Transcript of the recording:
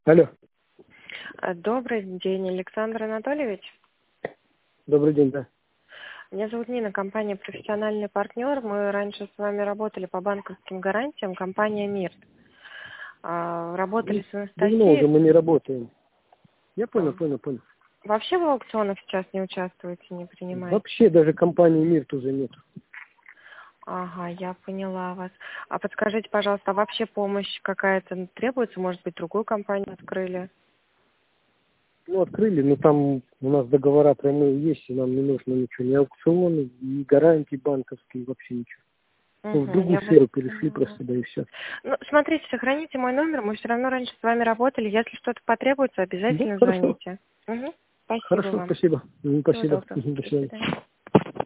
Алло, Добрый день, Александр Анатольевич. добрый день, да. Меня зовут Нина, компания «Профессиональный партнер». Мы раньше с вами работали по банковским гарантиям, компания «Мир». Работали с Давно уже Анастасией. мы не работаем. Я А, понял. Вообще в аукционах сейчас не участвуете, не принимаете? Вообще даже компании «Мир» тоже нет. Ага, я поняла вас. А подскажите, пожалуйста, а вообще помощь какая-то требуется? Может быть, другую компанию открыли? Ну, открыли, но там у нас договора прямые есть, и нам не нужно ничего, ни аукционы, ни гарантии банковские, вообще ничего. Ну, в Угу, другую я вас сферу перешли поняла. просто, да и все. Ну, смотрите, сохраните мой номер, мы все равно раньше с вами работали. Если что-то потребуется, Да, обязательно хорошо. звоните. Угу. Спасибо Хорошо, вам. спасибо. Всего Спасибо. доброго. До До свидания. свидания.